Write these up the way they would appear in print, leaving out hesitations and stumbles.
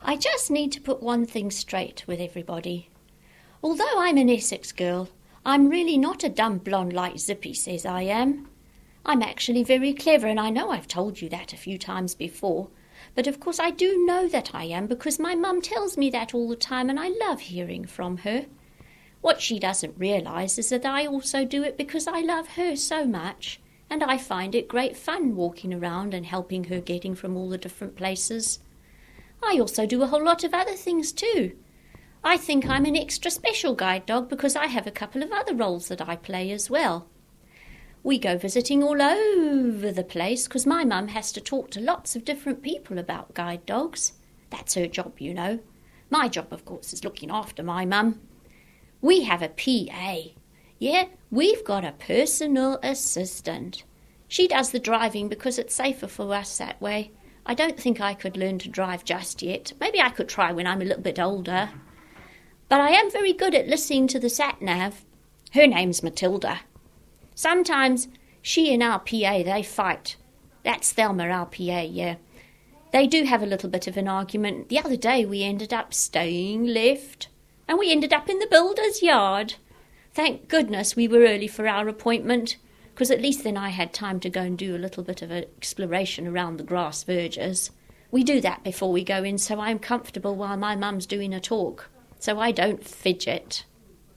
I just need to put one thing straight with everybody. Although I'm an Essex girl, I'm really not a dumb blonde like Zippy says I am. I'm actually very clever, and I know I've told you that a few times before. But of course I do know that I am, because my mum tells me that all the time, and I love hearing from her. What she doesn't realise is that I also do it because I love her so much, and I find it great fun walking around and helping her getting from all the different places. I also do a whole lot of other things too. I think I'm an extra special guide dog because I have a couple of other roles that I play as well. We go visiting all over the place because my mum has to talk to lots of different people about guide dogs. That's her job, you know. My job, of course, is looking after my mum. We have a PA. Yeah, we've got a personal assistant. She does the driving because it's safer for us that way. I don't think I could learn to drive just yet. Maybe I could try when I'm a little bit older. But I am very good at listening to the sat-nav. Her name's Matilda. Sometimes she and our PA, they fight. That's Thelma, our PA, yeah. They do have a little bit of an argument. The other day we ended up staying left, and we ended up in the builder's yard. Thank goodness we were early for our appointment, because at least then I had time to go and do a little bit of an exploration around the grass verges. We do that before we go in, so I'm comfortable while my mum's doing a talk, so I don't fidget.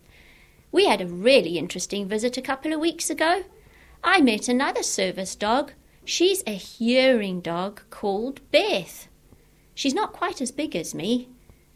We had a really interesting visit a couple of weeks ago. I met another service dog. She's a hearing dog called Beth. She's not quite as big as me.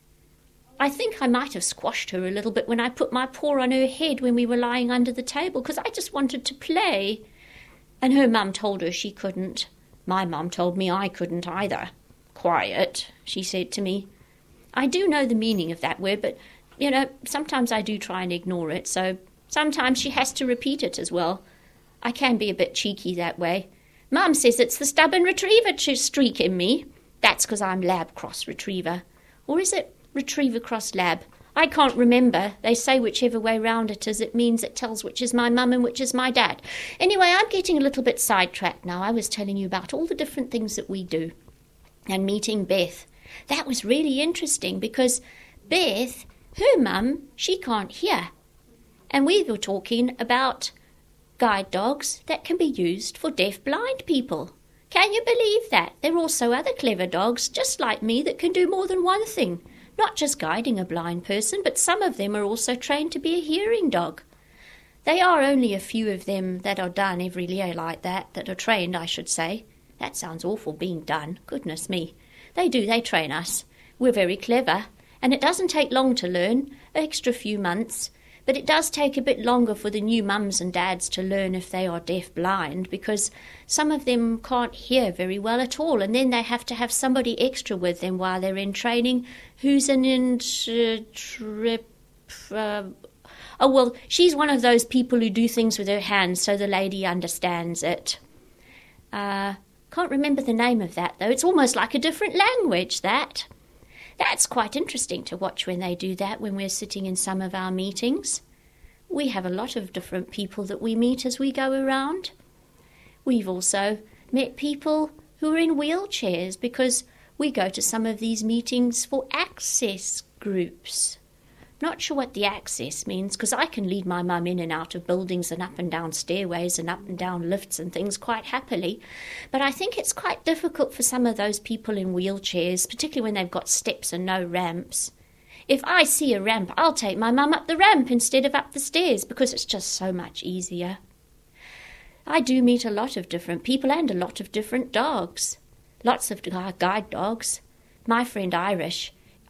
I think I might have squashed her a little bit when I put my paw on her head when we were lying under the table, because I just wanted to play. And her mum told her she couldn't. My mum told me I couldn't either. Quiet, she said to me. I do know the meaning of that word, but you know, sometimes I do try and ignore it, so sometimes she has to repeat it as well. I can be a bit cheeky that way. Mum says it's the stubborn retriever streak in me. That's because I'm lab cross retriever. Or is it retriever cross lab? I can't remember. They say whichever way round it is, it means it tells which is my mum and which is my dad. Anyway, I'm getting a little bit sidetracked now. I was telling you about all the different things that we do. And meeting Beth. That was really interesting because Beth, her mum, she can't hear. And we were talking about guide dogs that can be used for deaf-blind people. Can you believe that? There are also other clever dogs, just like me, that can do more than one thing. Not just guiding a blind person, but some of them are also trained to be a hearing dog. They are only a few of them that are done every year like that are trained, I should say. That sounds awful, being done. Goodness me. They do, they train us. We're very clever. And it doesn't take long to learn, an extra few months, but it does take a bit longer for the new mums and dads to learn if they are deaf-blind, because some of them can't hear very well at all, and then they have to have somebody extra with them while they're in training who's she's one of those people who do things with her hands so the lady understands it. Can't remember the name of that, though. It's almost like a different language, that. That's quite interesting to watch when they do that, when we're sitting in some of our meetings. We have a lot of different people that we meet as we go around. We've also met people who are in wheelchairs because we go to some of these meetings for access groups. Not sure what the access means, because I can lead my mum in and out of buildings and up and down stairways and up and down lifts and things quite happily. But I think it's quite difficult for some of those people in wheelchairs, particularly when they've got steps and no ramps. If I see a ramp, I'll take my mum up the ramp instead of up the stairs, because it's just so much easier. I do meet a lot of different people and a lot of different dogs. Lots of guide dogs. My friend Iris.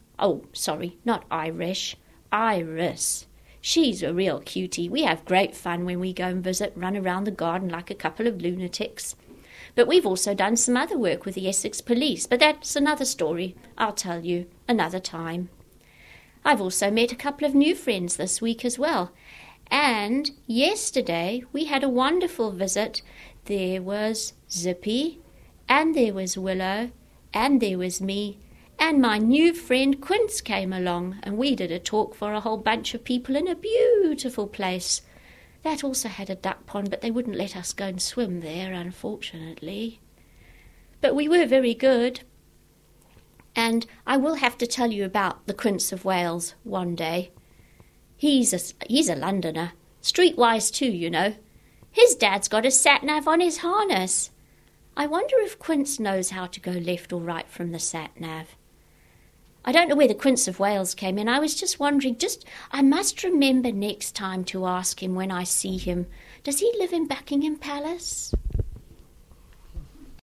She's a real cutie. We have great fun when we go and visit, run around the garden like a couple of lunatics. But we've also done some other work with the Essex Police, but that's another story. I'll tell you another time. I've also met a couple of new friends this week as well. And yesterday we had a wonderful visit. There was Zippy, and there was Willow, and there was me, and my new friend Quince came along, and we did a talk for a whole bunch of people in a beautiful place. That also had a duck pond, but they wouldn't let us go and swim there, unfortunately. But we were very good. And I will have to tell you about the Prince of Wales one day. He's a Londoner, streetwise too, you know. His dad's got a sat-nav on his harness. I wonder if Quince knows how to go left or right from the sat-nav. I don't know where the Prince of Wales came in. I was just wondering, I must remember next time to ask him when I see him. Does he live in Buckingham Palace?